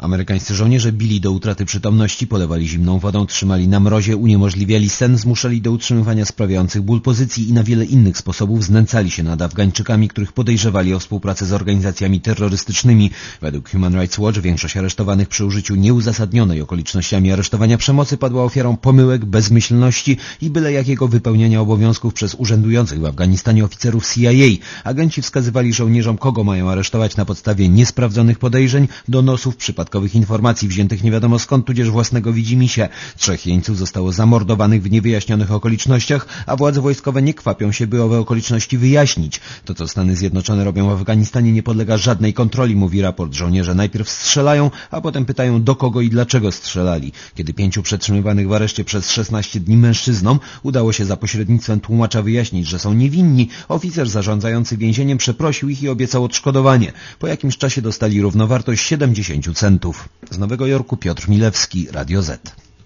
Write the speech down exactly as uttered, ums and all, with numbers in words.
Amerykańscy żołnierze bili do utraty przytomności, polewali zimną wodą, trzymali na mrozie, uniemożliwiali sen, zmuszali do utrzymywania sprawiających ból pozycji i na wiele innych sposobów znęcali się nad Afgańczykami, których podejrzewali o współpracę z organizacjami terrorystycznymi. Według Human Rights Watch większość aresztowanych przy użyciu nieuzasadnionej okolicznościami aresztowania przemocy padła ofiarą pomyłek, bezmyślności i byle jakiego wypełniania obowiązków przez urzędujących w Afganistanie oficerów C I A. Agenci wskazywali żołnierzom, kogo mają aresztować na podstawie niesprawdzonych podejrzeń, donosów, przypadkowych informacji wziętych nie wiadomo skąd, tudzież własnego widzimisię. Trzech jeńców zostało zamordowanych w niewyjaśnionych okolicznościach, a władze wojskowe nie kwapią się, by owe okoliczności wyjaśnić. To, co Stany Zjednoczone robią w Afganistanie, nie podlega żadnej kontroli, mówi raport. Żołnierze najpierw strzelają, a potem pytają, do kogo i dlaczego strzelali. Kiedy pięciu przetrzymywanych w areszcie przez szesnaście dni mężczyznom udało się za pośrednictwem tłumacza wyjaśnić, że są niewinni, oficer zarządzający więzieniem przeprosił ich i obiecał odszkodowanie. Po jakimś czasie dostali równowartość siedemdziesiąt centów. Z Nowego Jorku Piotr Milewski, Radio Z.